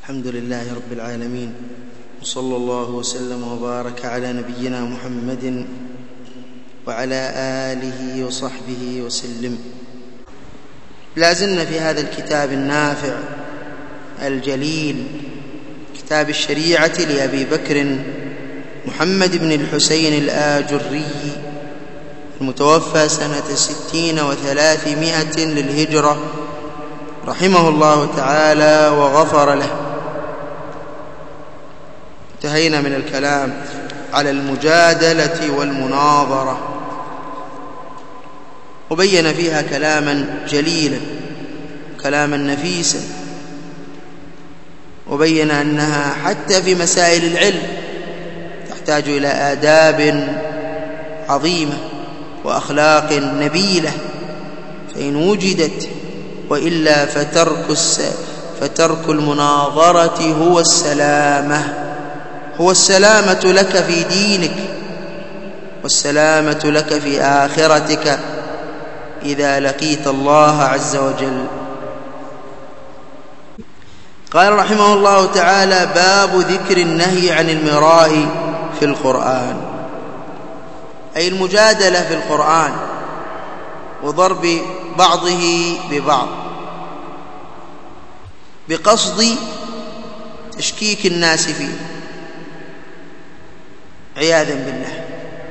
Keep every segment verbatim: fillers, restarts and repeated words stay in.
الحمد لله رب العالمين، وصلى الله وسلم وبارك على نبينا محمد وعلى آله وصحبه وسلم. لازلنا في هذا الكتاب النافع الجليل، كتاب الشريعة لأبي بكر محمد بن الحسين الآجري المتوفى سنة ستين وثلاثمائة للهجرة رحمه الله تعالى وغفر له. انتهينا من الكلام على المجادلة والمناظرة، وبين فيها كلاما جليلا كلاما نفيسا، وبين أنها حتى في مسائل العلم تحتاج إلى آداب عظيمة وأخلاق نبيلة، فإن وجدت وإلا فترك, فترك المناظرة هو السلامة هو السلامة لك في دينك والسلامة لك في آخرتك إذا لقيت الله عز وجل. قال رحمه الله تعالى: باب ذكر النهي عن المراء في القرآن، أي المجادلة في القرآن وضرب بعضه ببعض بقصد تشكيك الناس فيه عياذا بالله.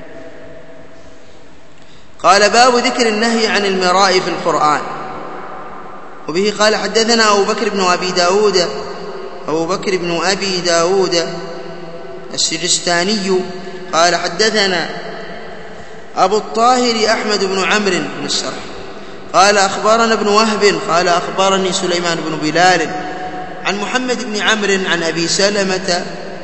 قال: باب ذكر النهي عن المراء في القرآن. وبه قال: حدثنا أبو بكر بن أبي داود أبو بكر بن أبي داود السجستاني قال: حدثنا أبو الطاهر أحمد بن عمرو بن السرح قال: أخبرنا ابن وهب قال: أخبرني سليمان بن بلال عن محمد بن عمرو عن أبي سلمة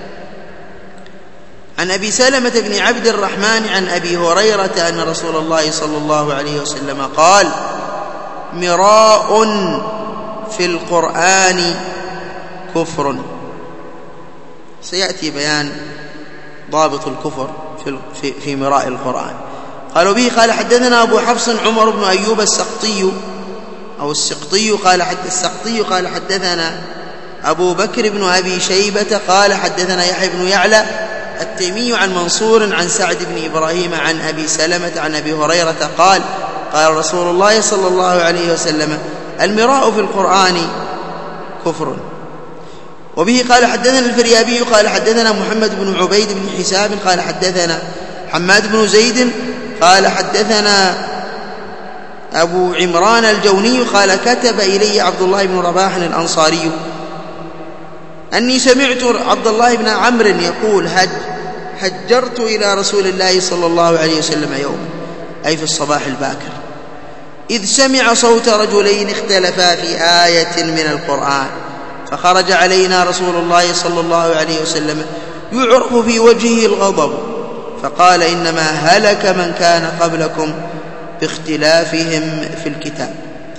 عن أبي سلمة بن عبد الرحمن عن أبي هريرة أن رسول الله صلى الله عليه وسلم قال: مراء في القرآن كفر. سيأتي بيان ضابط الكفر في, في مراء القرآن. قالوا: به قال: حدثنا أبو حفص عمر بن أيوب السقطي أو السقطي قال حد السقطي قال: حدثنا أبو بكر بن أبي شيبة قال: حدثنا يحيى بن يعلى التيمي عن منصور عن سعد بن إبراهيم عن أبي سلمة عن أبي هريرة قال: قال رسول الله صلى الله عليه وسلم: المراء في القرآن كفر. وبه قال: حدثنا الفريابي قال: حدثنا محمد بن عبيد بن حساب قال: حدثنا حماد بن زيد قال: حدثنا أبو عمران الجوني قال: كتب إلي عبد الله بن رباح الأنصاري أني سمعت عبد الله بن عمرو يقول: هج هجرت إلى رسول الله صلى الله عليه وسلم يوم، أي في الصباح الباكر، إذ سمع صوت رجلين اختلفا في آية من القرآن، فخرج علينا رسول الله صلى الله عليه وسلم يعرف في وجهه الغضب، فقال: إنما هلك من كان قبلكم باختلافهم في الكتاب.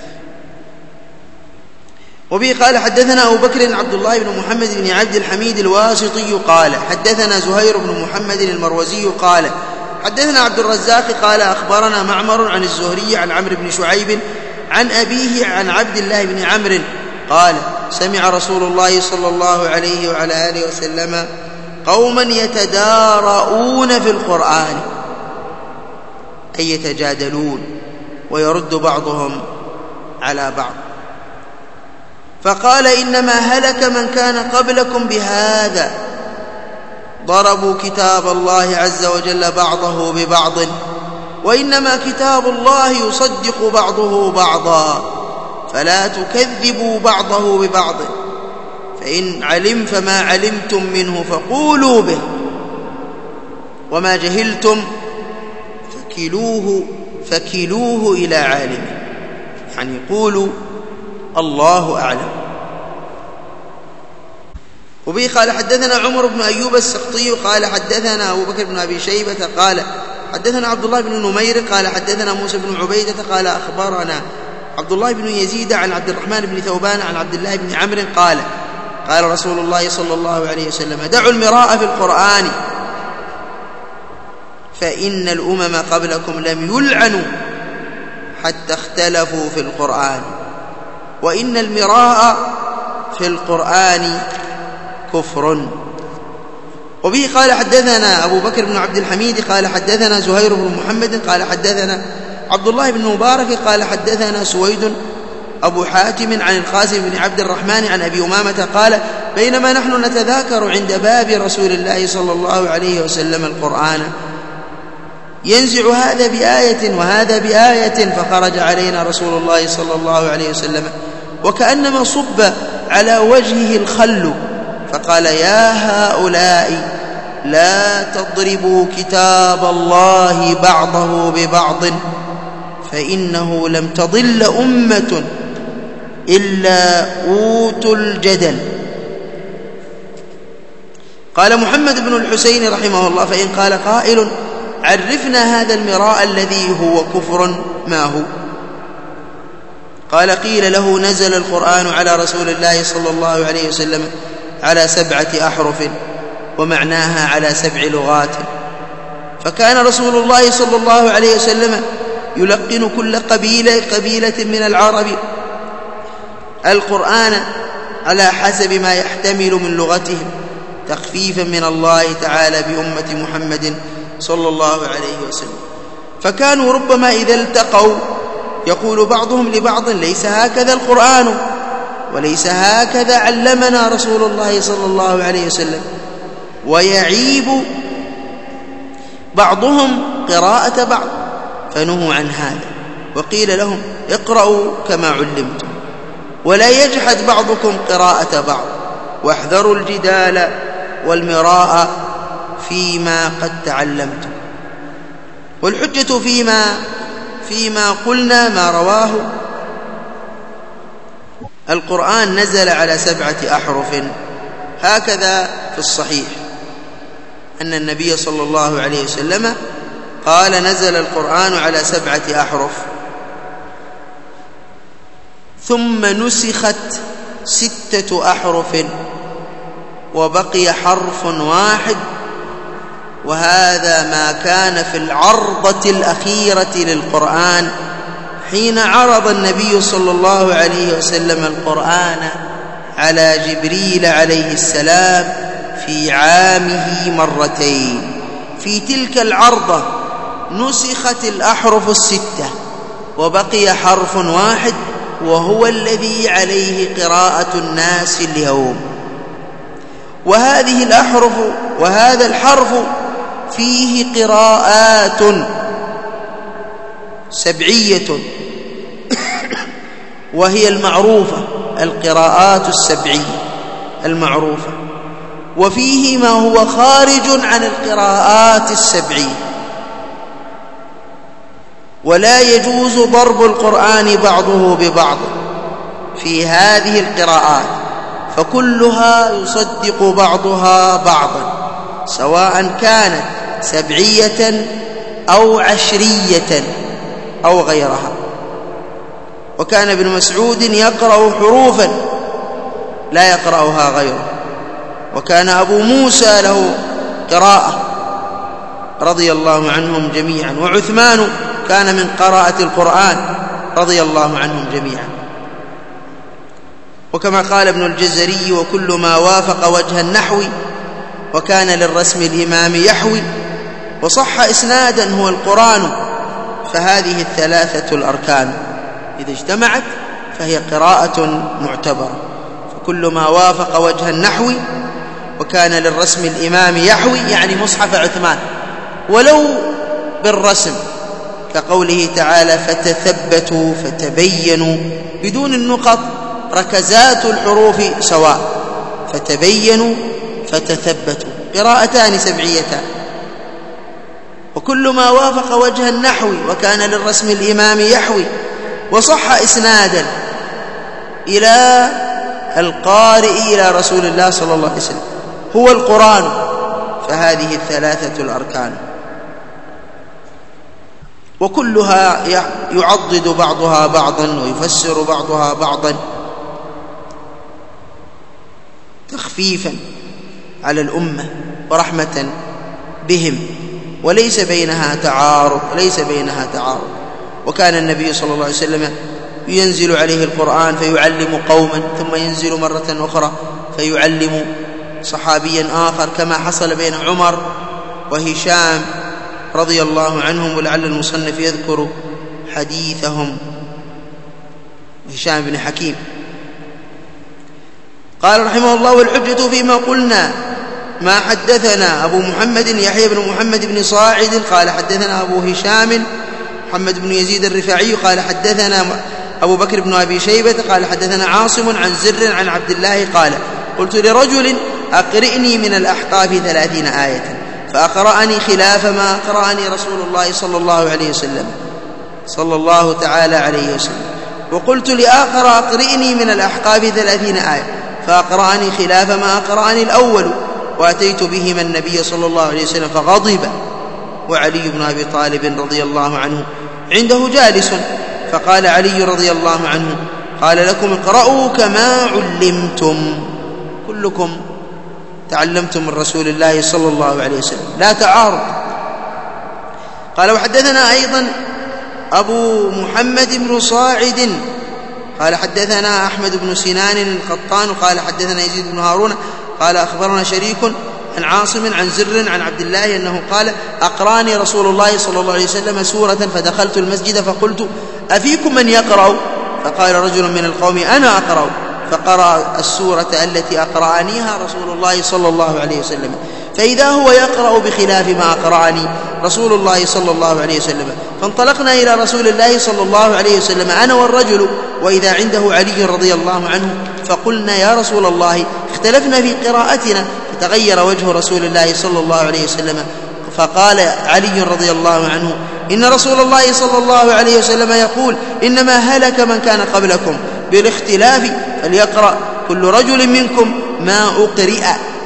وبه قال: حدثنا أبو بكر عبد الله بن محمد بن عبد الحميد الواسطي قال: حدثنا زهير بن محمد المروزي قال: حدثنا عبد الرزاق قال: أخبرنا معمر عن الزهري عن عمرو بن شعيب عن أبيه عن عبد الله بن عمرو قال: سمع رسول الله صلى الله عليه وعلى آله وسلم قوما يتدارؤون في القرآن، أي يتجادلون ويرد بعضهم على بعض، فقال: إنما هلك من كان قبلكم بهذا، ضربوا كتاب الله عز وجل بعضه ببعض، وإنما كتاب الله يصدق بعضه بعضا، فلا تكذبوا بعضه ببعض، فإن علم فما علمتم منه فقولوا به، وما جهلتم فكلوه فكلوه إلى عالمه، يعني قولوا الله أعلم. وبه قال: حدثنا عمر بن أيوب السقطي قال: حدثنا أبو بكر بن أبي شيبة قال: حدثنا عبد الله بن نمير قال: حدثنا موسى بن عبيدة قال: أخبرنا عبد الله بن يزيد عن عبد الرحمن بن ثوبان عن عبد الله بن عمرو قال: قال رسول الله صلى الله عليه وسلم: دعوا المراء في القرآن، فإن الأمم قبلكم لم يلعنوا حتى اختلفوا في القرآن، وإن المراء في القرآن كفر. وبه قال حدثنا أبو بكر بن عبد الحميد قال حدثنا زهير بن محمد قال حدثنا عبد الله بن مبارك قال حدثنا سويد أبو حاتم عن القاسم بن عبد الرحمن عن أبي أمامة قال بينما نحن نتذاكر عند باب رسول الله صلى الله عليه وسلم القرآن ينزع هذا بآية وهذا بآية فخرج علينا رسول الله صلى الله عليه وسلم وكأنما صب على وجهه الخل فقال يا هؤلاء لا تضربوا كتاب الله بعضه ببعض فإنه لم تضل أمة إلا أوتوا الجدل. قال محمد بن الحسين رحمه الله فإن قال قائل عرفنا هذا المراء الذي هو كفر ما هو؟ قال قيل له نزل القرآن على رسول الله صلى الله عليه وسلم على سبعة أحرف ومعناها على سبع لغات، فكان رسول الله صلى الله عليه وسلم يلقن كل قبيلة, قبيلة من العرب القرآن على حسب ما يحتمل من لغتهم تخفيفا من الله تعالى بأمة محمد صلى الله عليه وسلم. فكانوا ربما إذا التقوا يقول بعضهم لبعض ليس هكذا القرآن وليس هكذا علمنا رسول الله صلى الله عليه وسلم، ويعيب بعضهم قراءة بعض فنهوا عن هذا وقيل لهم اقرأوا كما علمتم ولا يجحد بعضكم قراءة بعض واحذروا الجدال والمراء فيما قد تعلمتم. والحجة فيما فيما قلنا ما رواه القرآن نزل على سبعة أحرف هكذا في الصحيح أن النبي صلى الله عليه وسلم قال نزل القرآن على سبعة أحرف ثم نسخت ستة أحرف وبقي حرف واحد، وهذا ما كان في العرضة الأخيرة للقرآن حين عرض النبي صلى الله عليه وسلم القرآن على جبريل عليه السلام في عامه مرتين. في تلك العرضة نسخت الأحرف الستة وبقي حرف واحد وهو الذي عليه قراءة الناس اليوم، وهذه الأحرف وهذا الحرف فيه قراءات سبعية وهي المعروفة القراءات السبعية المعروفة، وفيه ما هو خارج عن القراءات السبعية، ولا يجوز ضرب القرآن بعضه ببعض في هذه القراءات فكلها يصدق بعضها بعضا سواء كانت سبعية أو عشرية أو غيرها. وكان ابن مسعود يقرأ حروفا لا يقرأها غيره، وكان أبو موسى له قراءة رضي الله عنهم جميعا، وعثمان كان من قراءة القرآن رضي الله عنهم جميعا. وكما قال ابن الجزري وكل ما وافق وجه النحو وكان للرسم الإمام يحوي وصح إسنادا هو القرآن، فهذه الثلاثة الأركان إذا اجتمعت فهي قراءة معتبرة. فكل ما وافق وجه النحو وكان للرسم الإمام يحوي يعني مصحف عثمان ولو بالرسم كقوله تعالى فتثبتوا فتبينوا بدون النقط، ركزات الحروف سواء، فتبينوا فتثبتوا قراءتان سبعيتان. وكل ما وافق وجه النحو وكان للرسم الإمام يحوي وصح إسنادا إلى القارئ إلى رسول الله صلى الله عليه وسلم هو القرآن، فهذه الثلاثة الأركان، وكلها يعضد بعضها بعضا ويفسر بعضها بعضا تخفيفا على الأمة ورحمة بهم، وليس بينها تعارض ليس بينها تعارض. وكان النبي صلى الله عليه وسلم ينزل عليه القرآن فيعلم قوما ثم ينزل مرة أخرى فيعلم صحابيا آخر، كما حصل بين عمر وهشام رضي الله عنهم، ولعل المصنف يذكر حديثهم، هشام بن حكيم. قال رحمه الله: والحجة فيما قلنا ما حدثنا أبو محمد يحيى بن محمد بن صاعد قال حدثنا أبو هشام محمد بن يزيد الرفاعي قال حدثنا أبو بكر بن أبي شيبة قال حدثنا عاصم عن زر عن عبد الله قال: قلت لرجل: أقرئني من الأحقاف ثلاثين آية، فأقرأني خلاف ما أقرأني رسول الله صلى الله عليه وسلم صلى الله تعالى عليه وسلم. وقلت لآخر: أقرئني من الأحقاف ثلاثين آية، فأقرأني خلاف ما أقرأني الأول، وأتيت بهما النبي صلى الله عليه وسلم فغضب، وعلي بن أبي طالب رضي الله عنه عنده جالس، فقال علي رضي الله عنه: قال لكم اقرأوا كما علمتم، كلكم تعلمتم من رسول الله صلى الله عليه وسلم، لا تعارض. قال: وحدثنا أيضا أبو محمد بن صاعد قال حدثنا أحمد بن سنان القطان قال حدثنا يزيد بن هارون قال أخبرنا شريك عن عاصم عن زر عن عبد الله أنه قال: أقراني رسول الله صلى الله عليه وسلم سورة فدخلت المسجد فقلت: أفيكم من يقرأ؟ فقال رجل من القوم: أنا أقرأ، فقرأ السورة التي أقرأنيها رسول الله صلى الله عليه وسلم، فإذا هو يقرأ بخلاف ما أقرأني رسول الله صلى الله عليه وسلم، فانطلقنا إلى رسول الله صلى الله عليه وسلم أنا والرجل، وإذا عنده علي رضي الله عنه، فقلنا: يا رسول الله، اختلفنا في قراءتنا. فتغير وجه رسول الله صلى الله عليه وسلم، فقال علي رضي الله عنه: إن رسول الله صلى الله عليه وسلم يقول: إنما هلك من كان قبلكم بالاختلاف، فليقرأ كل رجل منكم ما أقرئ.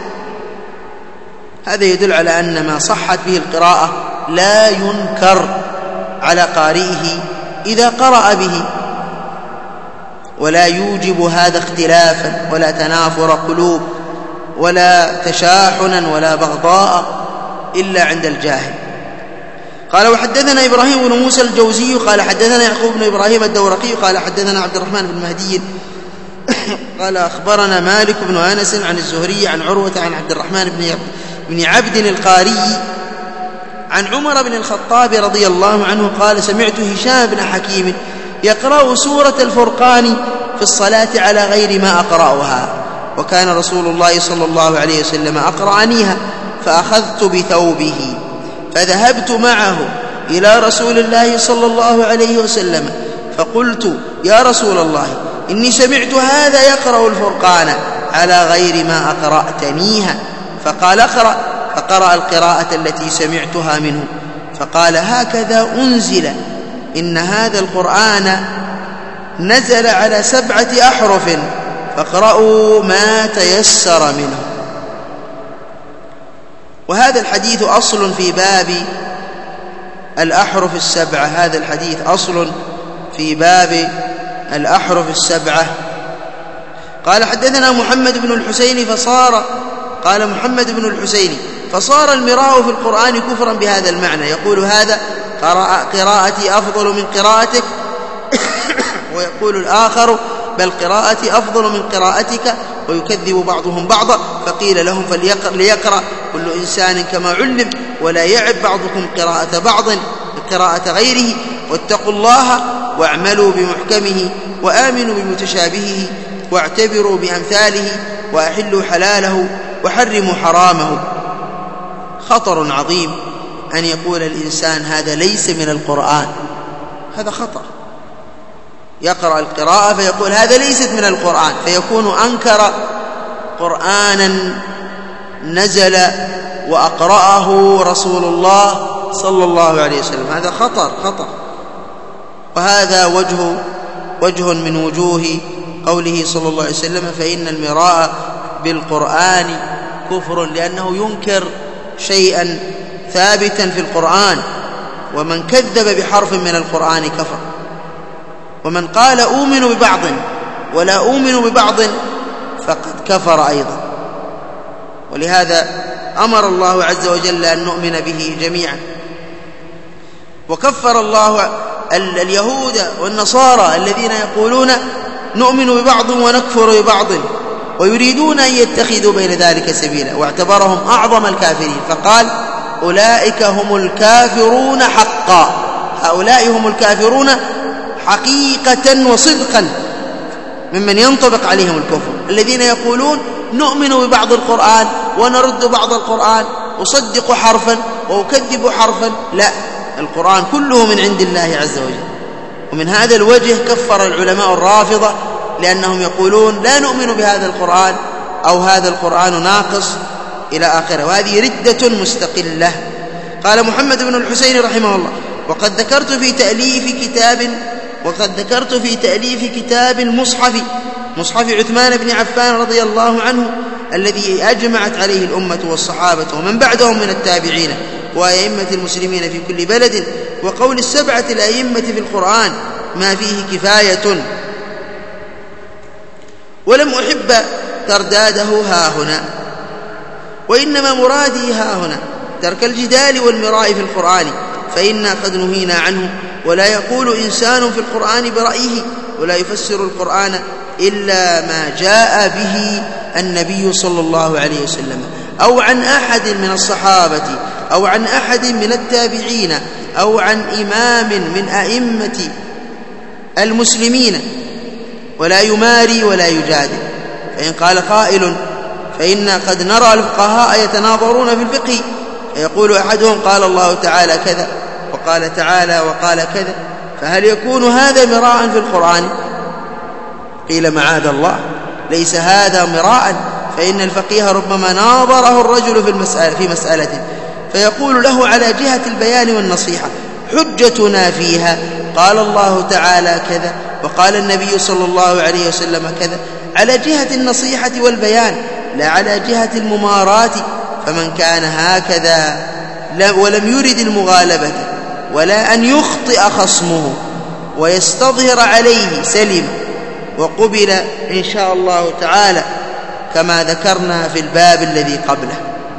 هذا يدل على أن ما صحت به القراءة لا ينكر على قارئه إذا قرأ به، ولا يوجب هذا اختلافا ولا تنافر قلوب ولا تشاحنا ولا بغضاء إلا عند الجاهل. قال: وحدثنا إبراهيم بن موسى الجوزي قال حدثنا يعقوب بن إبراهيم الدورقي قال حدثنا عبد الرحمن بن مهدي قال أخبرنا مالك بن أنس عن الزهري عن عروة عن عبد الرحمن بن عبد القاري عن عمر بن الخطاب رضي الله عنه قال: سمعت هشام بن حكيم يقرأ سورة الفرقان في الصلاة على غير ما أقرأها، وكان رسول الله صلى الله عليه وسلم أقرأنيها، فأخذت بثوبه فذهبت معه إلى رسول الله صلى الله عليه وسلم، فقلت: يا رسول الله، إني سمعت هذا يقرأ الفرقان على غير ما أقرأتنيها. فقال: اقرأ. فقرأ القراءة التي سمعتها منه، فقال: هكذا أنزل، إن هذا القرآن نزل على سبعة أحرف، فاقرأوا ما تيسر منه. وهذا الحديث أصل في باب الأحرف السبعة، هذا الحديث أصل في باب الأحرف السبعة. قال: حدثنا محمد بن الحسين فصار قال محمد بن الحسين فصار المراء في القرآن كفرا بهذا المعنى، يقول: هذا قراءتي أفضل من قراءتك، ويقول الآخر: بل قراءتي أفضل من قراءتك، ويكذب بعضهم بعضا. فقيل لهم: فليقرأ كل إنسان كما علم، ولا يعب بعضكم قراءة بعض قراءة غيره، واتقوا الله واعملوا بمحكمه وآمنوا بمتشابهه، واعتبروا بأمثاله، وأحلوا حلاله وحرموا حرامه. خطر عظيم أن يقول الإنسان هذا ليس من القرآن، هذا خطر. يقرأ القراءة فيقول هذا ليست من القرآن، فيكون أنكر قرآنا نزل وأقرأه رسول الله صلى الله عليه وسلم، هذا خطر خطر. وهذا وجه وجه من وجوه قوله صلى الله عليه وسلم: فإن المراء بالقرآن كفر، لأنه ينكر شيئا ثابتا في القرآن، ومن كذب بحرف من القرآن كفر. ومن قال أؤمن ببعض ولا أؤمن ببعض فقد كفر أيضا. ولهذا أمر الله عز وجل أن نؤمن به جميعا. وكفر الله اليهود والنصارى الذين يقولون نؤمن ببعض ونكفر ببعض ويريدون أن يتخذوا بين ذلك سبيلا، واعتبرهم أعظم الكافرين فقال أولئك هم الكافرون حقا، هؤلاء هم الكافرون حقيقة وصدقا ممن ينطبق عليهم الكفر، الذين يقولون نؤمن ببعض القرآن ونرد بعض القرآن، أصدق حرفا وأكذب حرفا، لا، القرآن كله من عند الله عز وجل. ومن هذا الوجه كفر العلماء الرافضة لأنهم يقولون لا نؤمن بهذا القرآن أو هذا القرآن ناقص إلى آخره، وهذه ردة مستقلة. قال محمد بن الحسين رحمه الله: وقد ذكرت في تأليف كتاب وقد ذكرت في تأليف كتاب المصحف مصحف عثمان بن عفان رضي الله عنه الذي أجمعت عليه الأمة والصحابة ومن بعدهم من التابعين وأئمة المسلمين في كل بلد، وقول السبعة الأئمة في القرآن ما فيه كفاية، ولم أحب ترداده ها هنا، وإنما مرادي ها هنا ترك الجدال والمراء في القرآن، فإنا قد نهينا عنه، ولا يقول إنسان في القرآن برأيه، ولا يفسر القرآن إلا ما جاء به النبي صلى الله عليه وسلم أو عن أحد من الصحابة أو عن أحد من التابعين أو عن إمام من أئمة المسلمين، ولا يماري ولا يجادل. فإن قال قائل فإنا قد نرى الفقهاء يتناظرون في الفقه، فيقول أحدهم قال الله تعالى كذا وقال تعالى وقال كذا، فهل يكون هذا مراء في القرآن؟ قيل معاذ الله، ليس هذا مراء، فإن الفقيه ربما ناظره الرجل في المسألة في مسألة فيقول له على جهة البيان والنصيحة حجتنا فيها قال الله تعالى كذا وقال النبي صلى الله عليه وسلم كذا، على جهة النصيحة والبيان لا على جهة المماراة. فمن كان هكذا ولم يرد المغالبة ولا أن يخطئ خصمه ويستظهر عليه سلم وقبل إن شاء الله تعالى، كما ذكرنا في الباب الذي قبله.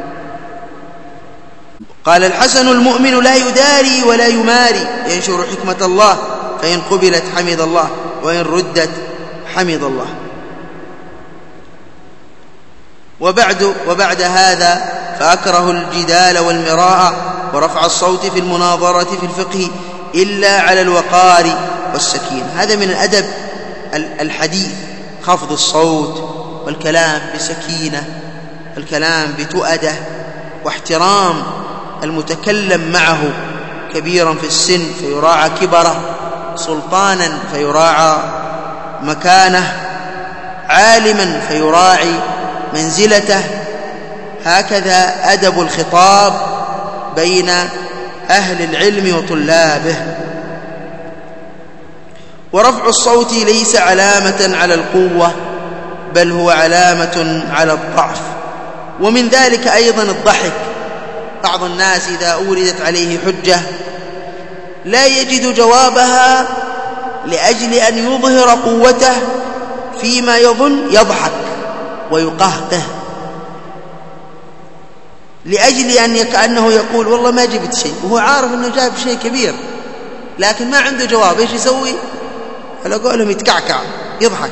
قال الحسن: المؤمن لا يداري ولا يماري، ينشر حكمة الله، فإن قبلت حمد الله وإن ردت حمد الله. وبعد, وبعد هذا فأكره الجدال والمراء ورفع الصوت في المناظرة في الفقه إلا على الوقار والسكينة. هذا من الأدب الحديث، خفض الصوت والكلام بسكينة، الكلام بتؤدة واحترام المتكلم معه، كبيرا في السن فيراعى كبره، سلطانا فيراعى مكانه، عالما فيراعي منزلته. هكذا أدب الخطاب بين أهل العلم وطلابه. ورفع الصوت ليس علامة على القوة، بل هو علامة على الضعف. ومن ذلك أيضا الضحك. بعض الناس إذا أوردت عليه حجة لا يجد جوابها، لأجل أن يظهر قوته فيما يظن يضحك ويقهقه، لأجل أن كأنه يقول والله ما جبت شيء، وهو عارف أنه جاب شيء كبير لكن ما عنده جواب. إيش يسوي؟ على قولهم يتكعكع يضحك.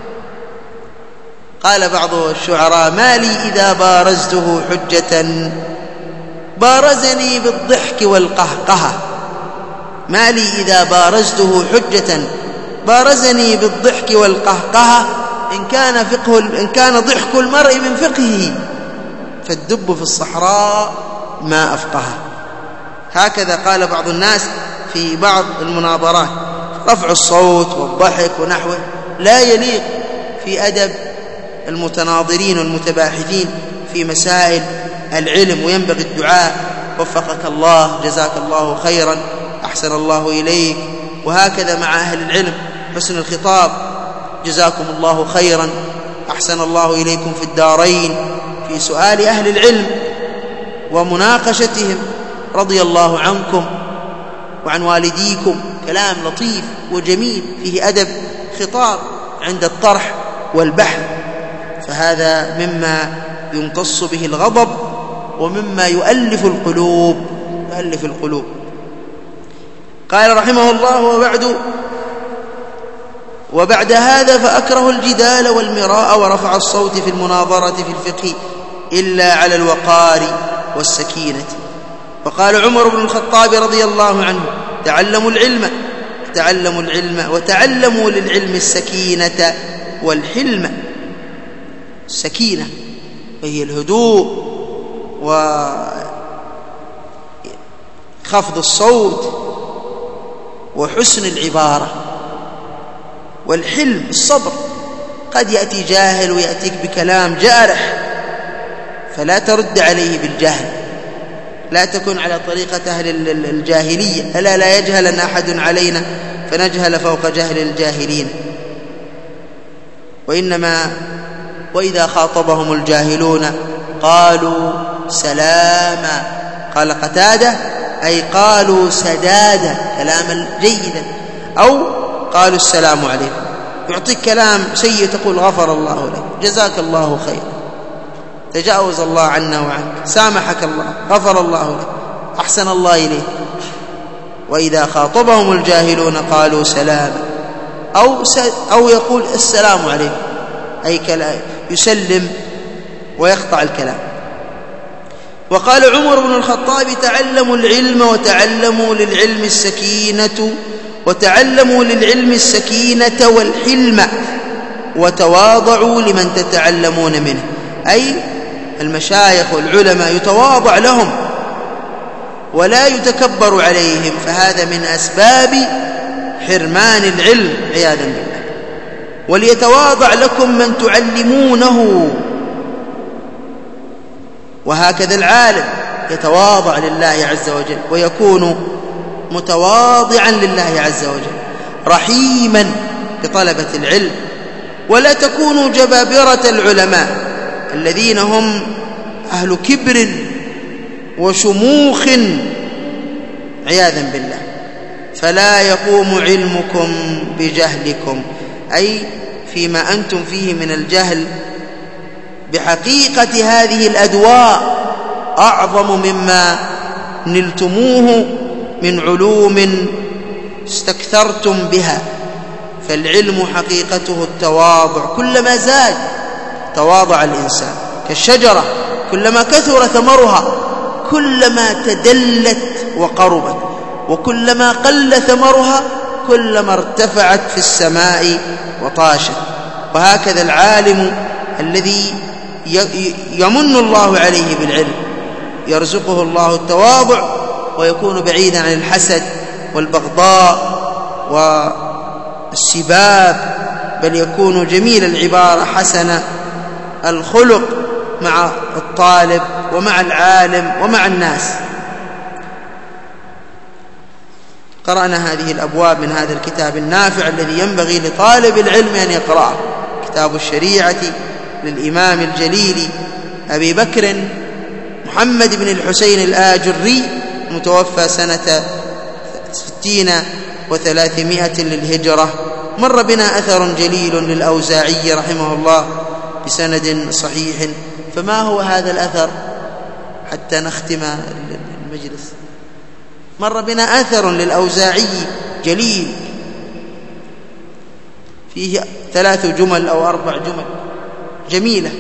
قال بعض الشعراء: ما لي إذا بارزته حجة بارزني بالضحك والقهقهة. ما لي إذا بارزته حجة بارزني بالضحك والقهقهة، إن كان فقه إن كان ضحك المرء من فقهه فالدب في الصحراء ما أفقهه. هكذا قال بعض الناس في بعض المناظرات. رفع الصوت والضحك ونحوه لا يليق في أدب المتناظرين والمتباحثين في مسائل العلم، وينبغي الدعاء: وفقك الله، جزاك الله خيرا، أحسن الله إليك. وهكذا مع أهل العلم حسن الخطاب: جزاكم الله خيرا، أحسن الله إليكم في الدارين، في سؤال أهل العلم ومناقشتهم، رضي الله عنكم وعن والديكم. كلام لطيف وجميل فيه أدب خطاب عند الطرح والبحث. فهذا مما يمتص به الغضب ومما يؤلف القلوب يؤلف القلوب. قال رحمه الله: وبعد وبعد هذا فأكره الجدال والمراء ورفع الصوت في المناظرة في الفقه إلا على الوقار والسكينة. وقال عمر بن الخطاب رضي الله عنه: تعلموا العلم تعلموا العلم وتعلموا للعلم السكينة والحلم. السكينة وهي الهدوء وخفض الصوت وحسن العبارة، والحلم الصبر. قد يأتي جاهل ويأتيك بكلام جارح فلا ترد عليه بالجهل، لا تكن على طريقة أهل الجاهلية: ألا لا يجهلن أحد علينا فنجهل فوق جهل الجاهلين. وإنما وإذا خاطبهم الجاهلون قالوا سلاما. قال قتادة: أي قالوا سدادا، كلاما جيدا، أو قالوا السلام عليكم. يعطيك كلام سيء تقول: غفر الله لك، جزاك الله خيرا، تجاوز الله عنا وعنك، سامحك الله، غفر الله لك، أحسن الله إليك. وإذا خاطبهم الجاهلون قالوا سلاما، أو, أو يقول السلام عليكم، أي يسلم ويقطع الكلام. وقال عمر بن الخطاب: تعلموا العلم وتعلموا للعلم السكينة وتعلموا للعلم السكينة والحلم وتواضعوا لمن تتعلمون منه. أي المشايخ والعلماء يتواضع لهم ولا يتكبر عليهم، فهذا من أسباب حرمان العلم عياذا بالله. وليتواضع لكم من تعلمونه. وهكذا العالم يتواضع لله عز وجل ويكون متواضعا لله عز وجل، رحيما بطلبة العلم. ولا تكونوا جبابرة العلماء الذين هم أهل كبر وشموخ عياذا بالله، فلا يقوم علمكم بجهلكم، أي فيما أنتم فيه من الجهل بحقيقة هذه الأدواء أعظم مما نلتموه من علوم استكثرتم بها. فالعلم حقيقته التواضع، كلما زاد تواضع الإنسان، كالشجرة كلما كثر ثمرها كلما تدلت وقربت، وكلما قل ثمرها كلما ارتفعت في السماء وطاشت. وهكذا العالم الذي يمن الله عليه بالعلم يرزقه الله التواضع ويكون بعيدا عن الحسد والبغضاء والسباب، بل يكون جميل العبارة حسن الخلق مع الطالب ومع العالم ومع الناس. قرأنا هذه الأبواب من هذا الكتاب النافع الذي ينبغي لطالب العلم أن يقرأه، كتاب الشريعة للإمام الجليل أبي بكر محمد بن الحسين الآجري، متوفى سنة ستين وثلاثمائة للهجرة. مر بنا أثر جليل للأوزاعي رحمه الله بسند صحيح، فما هو هذا الأثر حتى نختم المجلس؟ مر بنا أثر للأوزاعي جليل فيه ثلاث جمل أو أربع جمل جميلة.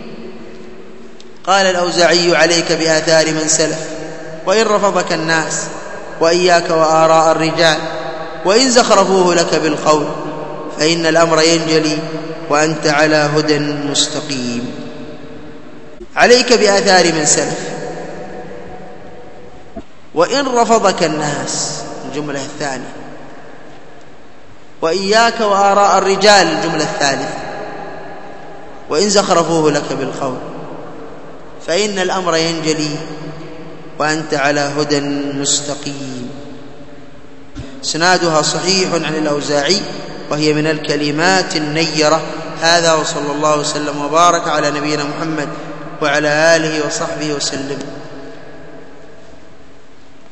قال الأوزاعي: عليك بآثار من سلف، وإن رفضك الناس، وإياك وآراء الرجال، وإن زخرفوه لك بالقول، فإن الأمر ينجلي وأنت على هدى مستقيم. عليك بآثار من سلف، وإن رفضك الناس، الجملة الثانية، وإياك وآراء الرجال، الجملة الثالثة، وإن زخرفوه لك بالقول، فإن الأمر ينجلي وأنت على هدى مستقيم. سنادها صحيح عن الأوزاعي، وهي من الكلمات النيرة. هذا، وصلى الله وسلم وبارك على نبينا محمد وعلى آله وصحبه وسلم.